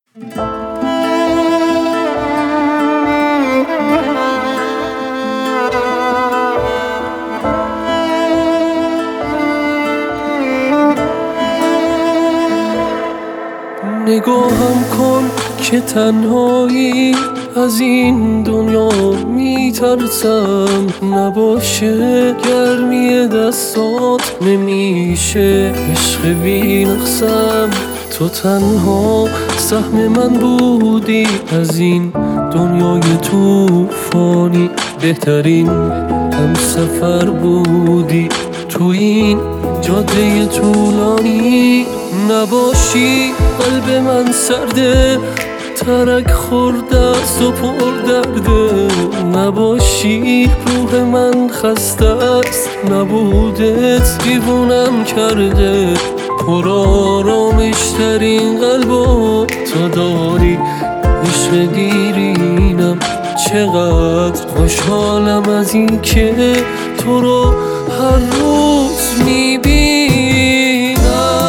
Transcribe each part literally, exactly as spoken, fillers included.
نگاهم کن که تنهایی از این دنیا میترسم، نباشه گرمی دستات نمیشه عشق بینقصم. تو تنها سهم من بودی از این دنیای طوفانی، بهترین هم سفر بودی تو این جاده طولانی. نباشی قلب من سرده، ترک خورده است و پر درده. نباشی روح من خسته است، نبودت دیوونم کرده. پر آرامش ترین قلبو تو داری، عشق دیرینم. چقدر خوشحالم از این که تو رو هر روز میبینم.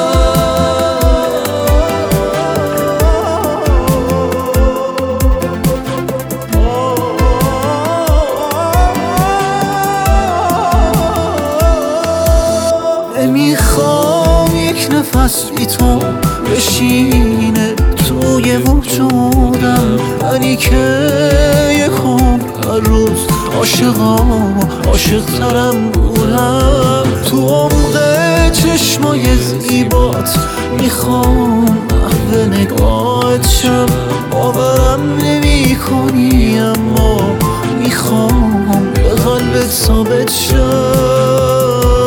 نمیخوام یک نفس بی تو بشینه توی وجودم، منی که یکم هر روز عاشقام عاشق ترم بودم. تو عمق چشمای زیبات میخوام محو نگاهت شم. باورم نمی کنی اما میخوام به قلبت ثابت شم.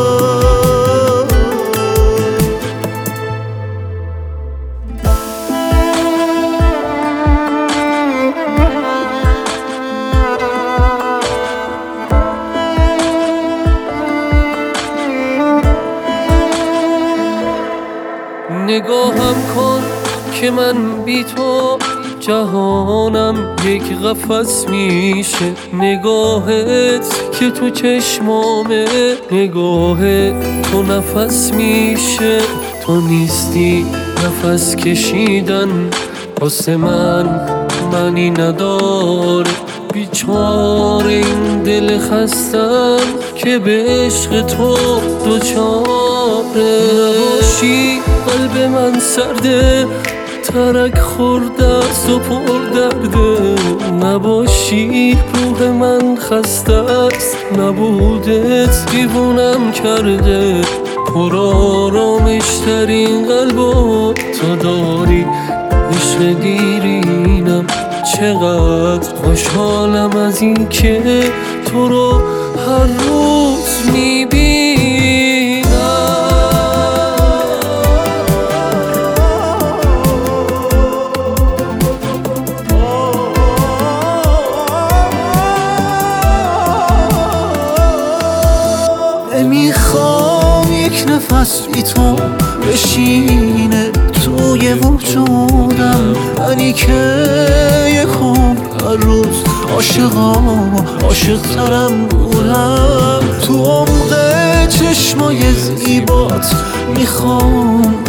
نگاهم کن که من بی تو جهانم یک قفس میشه. نگاهت که تو چشمامه، نگاه تو نفس میشه. تو نیستی نفس کشیدن واسه من معنی نداره. بیچاره این دل خستم که به عشق تو دوچاره. نباشی قلب من سرده، ترک خورده است و پر درده. نباشی روح من خسته است، نبودت دیوونم کرده. پر آرامش ترین قلبو تو داری، عشق دیرینم. چقدر خوشحالم از این که تو رو هر روز میبینم. نمیخوام یک نفس بی تو بشینه توی وجودم، منی که یکم هر روز عاشقام عاشق ترم بودم. تو عمق چشمای زیبات میخوام